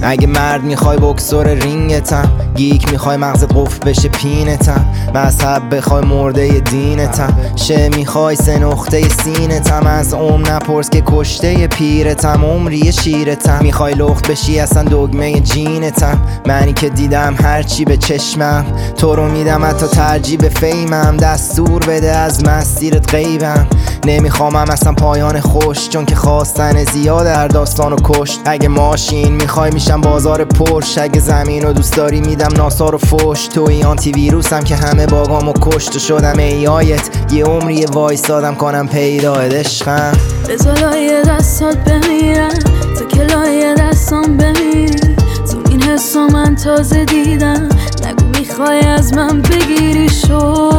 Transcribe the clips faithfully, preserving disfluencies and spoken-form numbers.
اگه مرد میخوای بکسور رینگتم، گیک میخوای مغزت قفل بشه پینتم، مذهب بخوای مرده دینتم، شه میخوای سه نقطه سینتم، از عمر نپرس که کشته پیرتم، عمری شیرتم، میخوای لخت بشی اصلا دگمه جینتم، منی که دیدم هرچی به چشمم، تو رو میدم حتی ترجیح به فیمم، دستور بده از مسیرت غیبم، نمیخوامم اصلا پایان خوش، چون که خواستن زیاد در داستانو کشت. اگه ماشین میخوای میشم بازار پرش، اگه زمین رو دوست داری میدم ناسا رو فوش، توی آنتی ویروسم که همه باگامو کشت و شدم ای آیت، یه عمری وایستادم کنم پیدایت عشقم. بذار لایه دستات بمیرم تا که لایه دستام بمیری، تو این حسا من تازه دیدم، نگو میخوای از من بگیری شو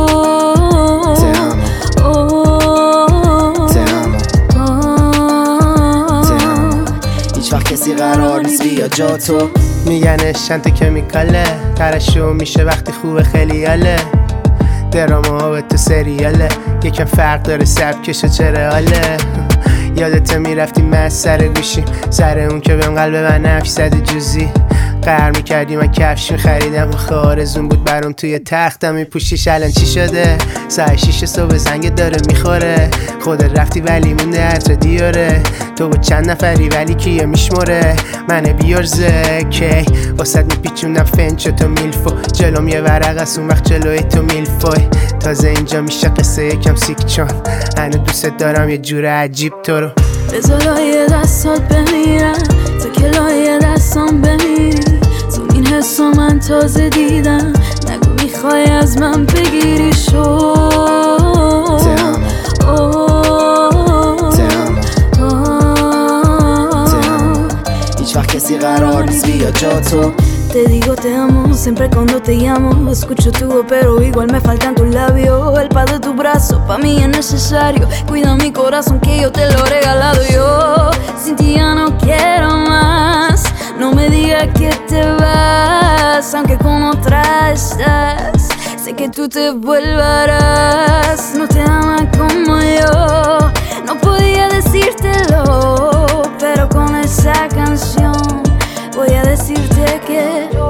کسی قرار نیست بیا جا تو. میگن اشنت کمیکاله، ترشو میشه وقتی خوبه خیلی حاله، دراما ها به تو سریاله، یکم فرق داره سبکش و چرا حاله. یادت میرفتی من سر گوشیم، سر اون که بهم قلب من نفش زده جوزی، قهر میکردی من کفش میخریدم، آخه آرزون بود برام توی تختم میپوشیش. الان چی شده؟ ساعت شیش صبح زنگ داره میخوره، خودت رفتی ولی مونده عطر دیاره، تو با چند نفری ولی کیه میشمره، من بیارزه کی واسد میپیچوندم فنچ تو میلفو، جلوم یه ورق از اون وقت جلوی تو میلفوی، تازه اینجا میشه قصه یکم سیک، چون هنو دوست دارم یه جور عجیب تو رو. بذار لایه دستات بمیرم تا که لایه دستام بمیری، تو این حسا من تازه دیدم، نگو میخوای از من بگیری شو هیچ وقت کسی قرار نیست بیا جا تو. Te digo te amo, siempre cuando te llamo escucho tu voz pero igual me faltan tus labios, el paz de tu brazo pa' mí es necesario, cuida mi corazón que yo te lo he regalado yo, sin ti ya no quiero más, no me digas que te vas, aunque con otra estás, sé que tú te volverás, no te amas como yo, no podía decírtelo, pero con esa canción voy a decirte que yo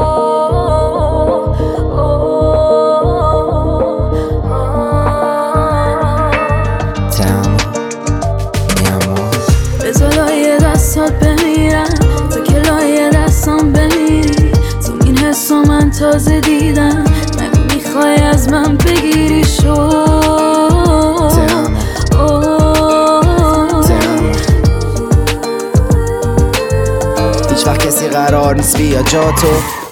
te amo, mi amor. بذار لایه دستات بمیرم تا که لایه دستام بمیری، تو این حسا من تازه دیدم، نگو میخوای از من بگیری شو هیچ وقت کسی قرار نیست بیا جا تو.